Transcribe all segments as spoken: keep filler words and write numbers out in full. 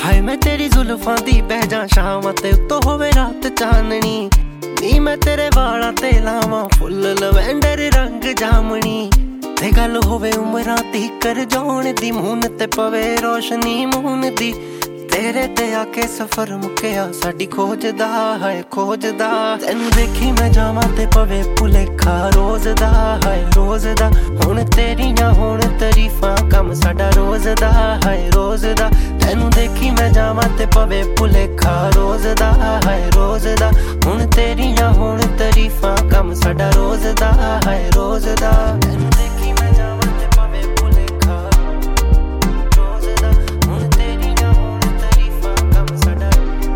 हाय मैं तेरी जुल्फां दी बह जा शाम ते उत्तों होवे रात चाननी नी मैं तेरे वाला ते लावां फुल लवैंडर रंग जामनी ते गल होवे उमरां तीकर जाण दी मून ते पवे रोशनी मून दी तेरे ते आके सफर मुक्या साडी खोजदा है खोजदा तैनू देखी मैं जावां ते पवे भुलेखा रोज दा है रोज दा हुण तेरियां हुण तारीफां कम साडा रोज दा है रोज दा तैनू देखी मैं जावां ते पवे भुलेखा रोज दा है रोज दा हुण तेरियां हुण तारीफां कम साडा रोज दा है रोज दा तैनू देखी मैं जावां ते पवे भुलेखा रोज दा हुण तेरियां हुण तारीफां कम साडा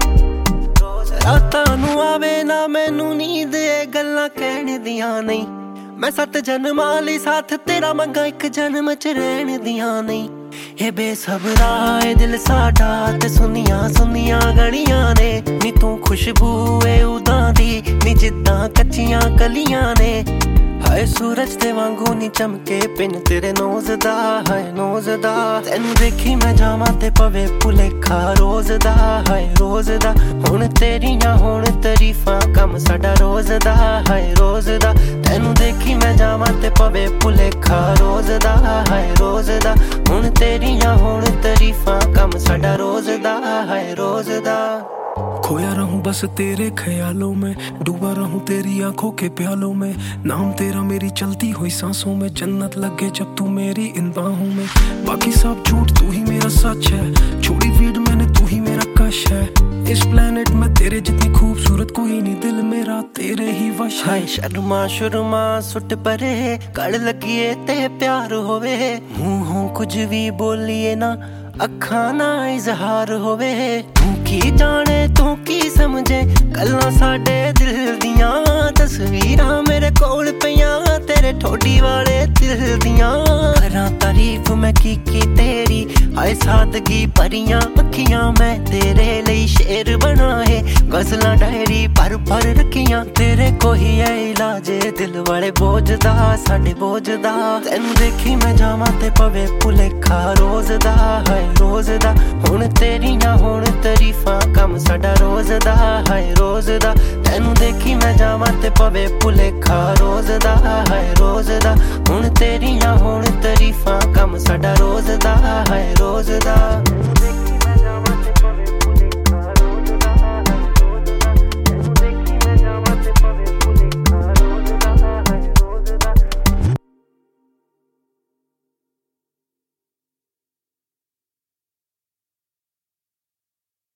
रोज दा रातां नूं आवे ना मैनू नींद ए गल्लां कहण दियां नहीं मैं सत जन्मां लई साथ तेरा मंगा एक जन्म च रहण दियां नहीं ये बेसबरा ए दिल साडा ते सुनिया सुनिया गलियां ने नी तू खुशबू ए उदां दी नी जिद्दां कच्चियां कलियां ने हाय सूरज दे वांगू नी चमके पिन तेरे नोज दा हाय नोज दा तैनू देखी मैं जावां ते पवे भुलेखा रोज दा हाय रोज दा हुण तेरियां हुण तारीफां कम साडा रोज दा हाय रोज दा तैनू देखी मैं जावां ते पवे भुलेखा रोज दा हाय रोज दा हुण तेरियां हुण तारीफां कम साडा रोज दा हाय रोज दा खोया रहूं बस तेरे ख्यालों में डूबा रहूं तेरी आंखों के प्यालों में नाम तेरा मेरी चलती हुई सांसों में जन्नत लगे जब तू मेरी इन बाहों में बाकी सब झूठ तू ही मेरा सच है छोड़ी भीड़ मैंने तू ही मेरा कश है इस प्लेनेट में तेरे जितनी खूबसूरत कोई नहीं दिल मेरा तेरे ही वश है शर्मा शुरमा सुट परे कड़ लगिए ते प्यार होवे मुंहों कुछ भी बोलिए ना अखा ना इजहार होवे तू की जाने तू की समझे गल्लां साडे दिल दियां तस्वीरां मेरे कोल पईयां तेरे ठोडी वाले दिल दियां करां तारीफ मैं की की तेरी हाय सादगी भरियां अखियां मैं तेरे लई शेर बनाए गजलां डायरी भर भर रखियां तेरे कोई है इलाजे दिल वाले बोझ दा साडे बोझ दा तैनू देखी मैं जावां ते पवे भुलेखा रोज दा हाय रोज दा हुण तेरियां हुण तारीफां कम साडा रोज दा हाय रोज दा तैनू देखी मैं जावां ते पवे भुलेखा रोज दा हाय रोज दा हुण तेरियां हुण तारीफां कम साडा रोज दा हाय रोज दा।